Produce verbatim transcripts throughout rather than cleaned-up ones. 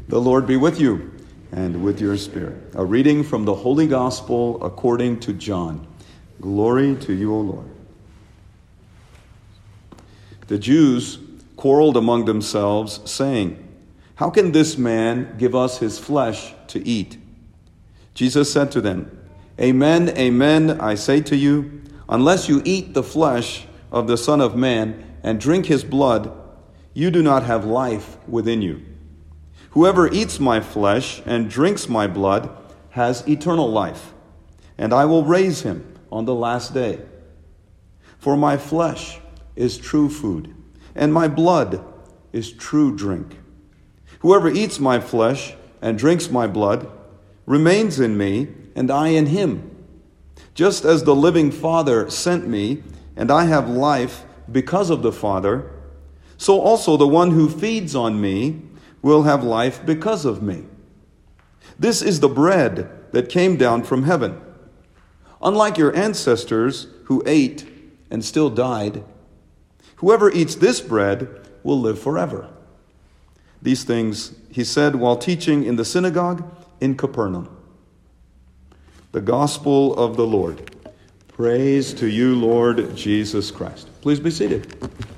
The Lord be with you and with your spirit. A reading from the Holy Gospel according to John. Glory to you, O Lord. The Jews quarreled among themselves, saying, "How can this man give us his flesh to eat?" Jesus said to them, "Amen, amen, I say to you, unless you eat the flesh of the Son of Man and drink his blood, you do not have life within you. Whoever eats my flesh and drinks my blood has eternal life, and I will raise him on the last day. For my flesh is true food, and my blood is true drink. Whoever eats my flesh and drinks my blood remains in me, and I in him. Just as the living Father sent me, and I have life because of the Father, so also the one who feeds on me will have life because of me. This is the bread that came down from heaven. Unlike your ancestors who ate and still died, whoever eats this bread will live forever." These things he said while teaching in the synagogue in Capernaum. The Gospel of the Lord. Praise to you, Lord Jesus Christ. Please be seated.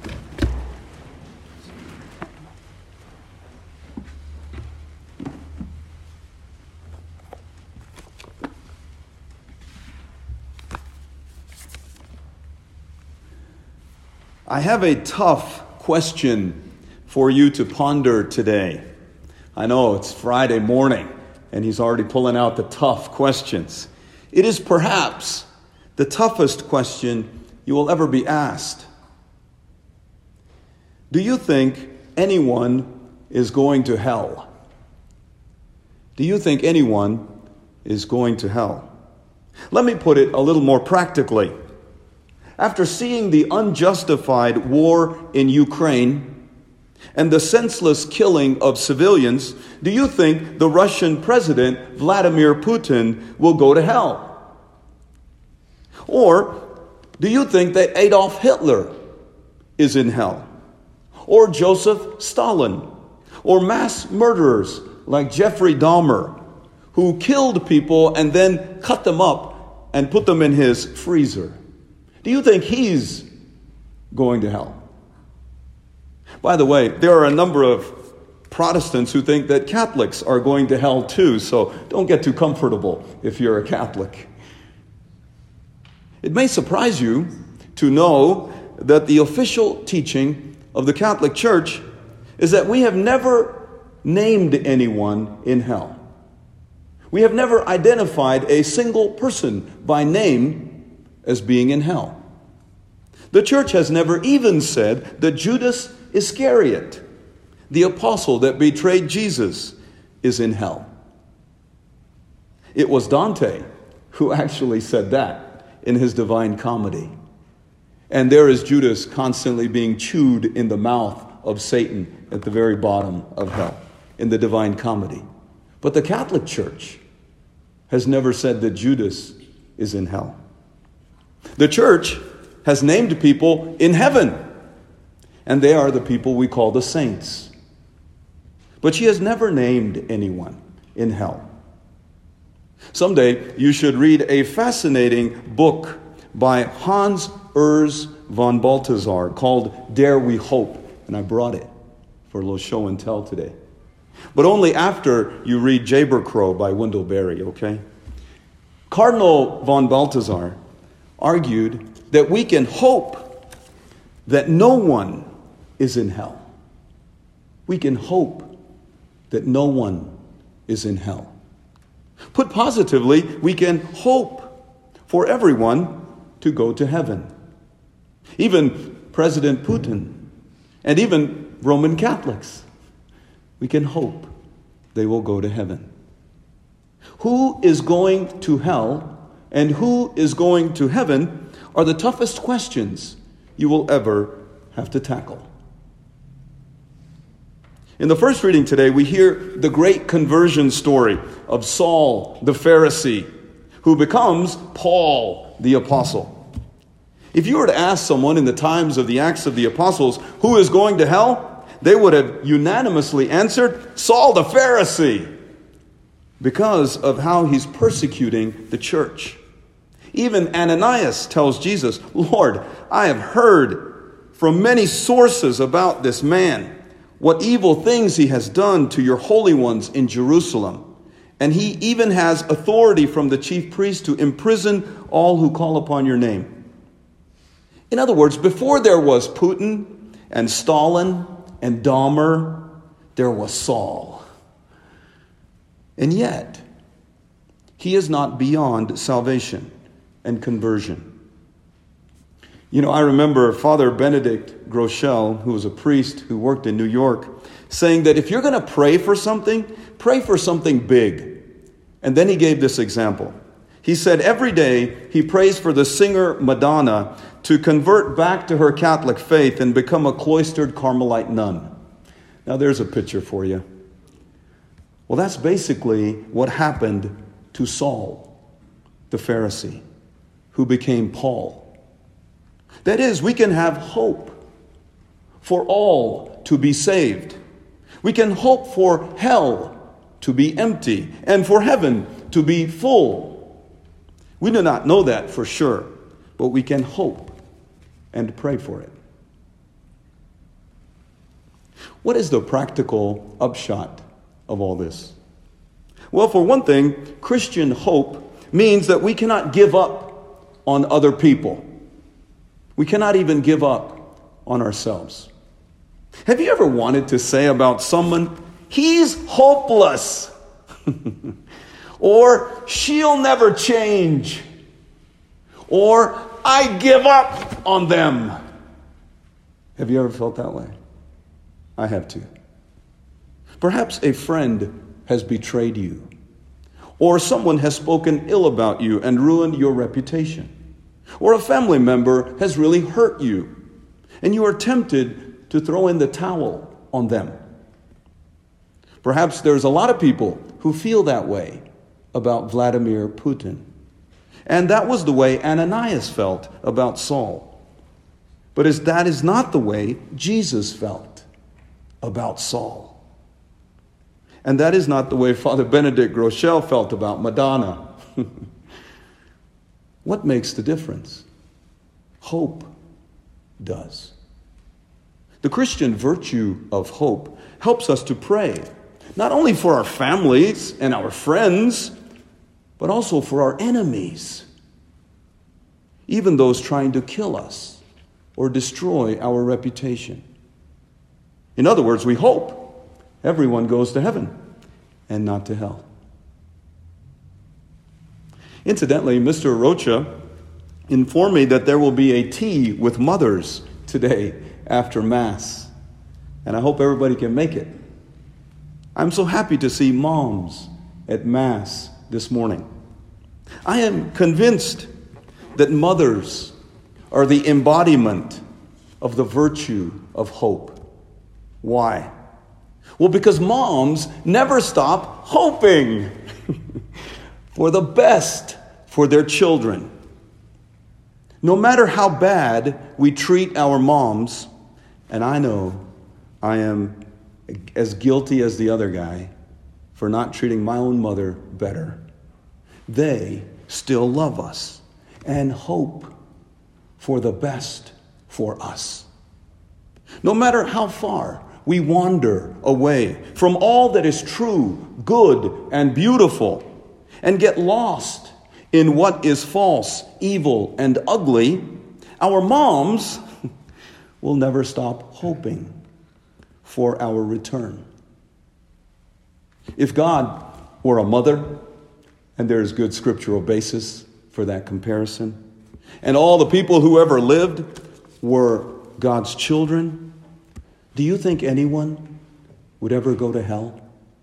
I have a tough question for you to ponder today. I know it's Friday morning, and he's already pulling out the tough questions. It is perhaps the toughest question you will ever be asked. Do you think anyone is going to hell? Do you think anyone is going to hell? Let me put it a little more practically. After seeing the unjustified war in Ukraine and the senseless killing of civilians, do you think the Russian President Vladimir Putin will go to hell? Or do you think that Adolf Hitler is in hell? Or Joseph Stalin? Or mass murderers like Jeffrey Dahmer, who killed people and then cut them up and put them in his freezer? Do you think he's going to hell? By the way, there are a number of Protestants who think that Catholics are going to hell too, so don't get too comfortable if you're a Catholic. It may surprise you to know that the official teaching of the Catholic Church is that we have never named anyone in hell. We have never identified a single person by name as being in hell. The church has never even said that Judas Iscariot, the apostle that betrayed Jesus, is in hell. It was Dante who actually said that in his Divine Comedy. And there is Judas constantly being chewed in the mouth of Satan at the very bottom of hell in the Divine Comedy. But the Catholic Church has never said that Judas is in hell. The church has named people in heaven, and they are the people we call the saints. But she has never named anyone in hell. Someday you should read a fascinating book by Hans Urs von Balthasar called Dare We Hope, and I brought it for a little show and tell today. But only after you read Jayber Crow by Wendell Berry, okay? Cardinal von Balthasar argued that we can hope that no one is in hell. We can hope that no one is in hell. Put positively, we can hope for everyone to go to heaven. Even President Putin and even Roman Catholics, we can hope they will go to heaven. Who is going to hell and who is going to heaven are the toughest questions you will ever have to tackle. In the first reading today, we hear the great conversion story of Saul the Pharisee, who becomes Paul the Apostle. If you were to ask someone in the times of the Acts of the Apostles who is going to hell, they would have unanimously answered, Saul the Pharisee, because of how he's persecuting the church. Even Ananias tells Jesus, Lord, I have heard from many sources about this man, what evil things he has done to your holy ones in Jerusalem. And he even has authority from the chief priest to imprison all who call upon your name. In other words, before there was Putin and Stalin and Dahmer, there was Saul. And yet, he is not beyond salvation and conversion. You know, I remember Father Benedict Groeschel, who was a priest who worked in New York, saying that if you're going to pray for something, pray for something big. And then he gave this example. He said every day he prays for the singer Madonna to convert back to her Catholic faith and become a cloistered Carmelite nun. Now there's a picture for you. Well, that's basically what happened to Saul, the Pharisee, who became Paul. That is, we can have hope for all to be saved. We can hope for hell to be empty and for heaven to be full. We do not know that for sure, but we can hope and pray for it. What is the practical upshot of all this? Well, for one thing, Christian hope means that we cannot give up on other people. We cannot even give up on ourselves. Have you ever wanted to say about someone, he's hopeless, or she'll never change, or I give up on them? Have you ever felt that way? I have too. Perhaps a friend has betrayed you, or someone has spoken ill about you and ruined your reputation, or a family member has really hurt you, and you are tempted to throw in the towel on them. Perhaps there's a lot of people who feel that way about Vladimir Putin. And that was the way Ananias felt about Saul. But as that is not the way Jesus felt about Saul. And that is not the way Father Benedict Groeschel felt about Madonna. What makes the difference? Hope does. The Christian virtue of hope helps us to pray, not only for our families and our friends, but also for our enemies, even those trying to kill us or destroy our reputation. In other words, we hope everyone goes to heaven and not to hell. Incidentally, Mister Rocha informed me that there will be a tea with mothers today after Mass, and I hope everybody can make it. I'm so happy to see moms at Mass this morning. I am convinced that mothers are the embodiment of the virtue of hope. Why? Well, because moms never stop hoping for the best for their children. No matter how bad we treat our moms, and I know I am as guilty as the other guy for not treating my own mother better, they still love us and hope for the best for us. No matter how far we wander away from all that is true, good, and beautiful, and get lost in what is false, evil, and ugly, our moms will never stop hoping for our return. If God were a mother, and there is good scriptural basis for that comparison, and all the people who ever lived were God's children, do you think anyone would ever go to hell?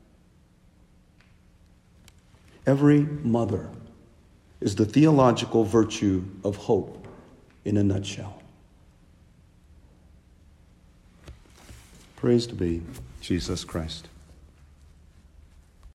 Every mother is the theological virtue of hope in a nutshell. Praise to be Jesus Christ.